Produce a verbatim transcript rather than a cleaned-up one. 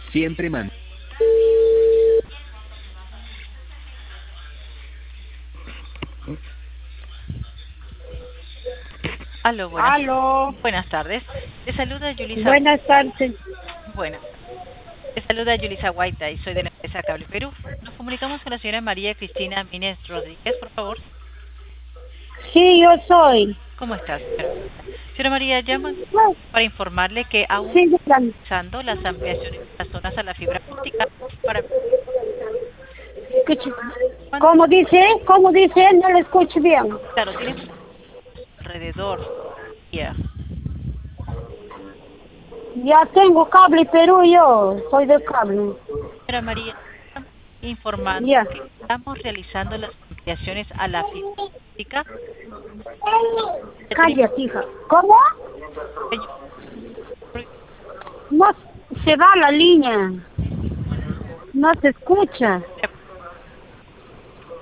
Siempre man. Aló, buenas, Aló, buenas tardes. Te saluda Yulisa. buenas tardes. Buenas. Te saluda Yulisa Guaita y soy de la empresa Cable Perú. Nos comunicamos con la señora María Cristina Mínez Rodríguez, por favor. Sí, yo soy. ¿Cómo está, señora? Señora María, llamo Ah, para informarle que aún sí, dígame. realizando las ampliaciones de las zonas a la fibra óptica para Escuche. cuando, ¿Cómo dice? ¿Cómo dice? No lo escucho bien. claro, tiene alrededor. Ya. Ya tengo cable Perú yo. Soy de cable. Señora María, informando Ya. que estamos realizando las ampliaciones a la fibra óptica. Ya tenemos Cállate, hija. ¿Cómo? pequeño- No se va la línea. No se escucha.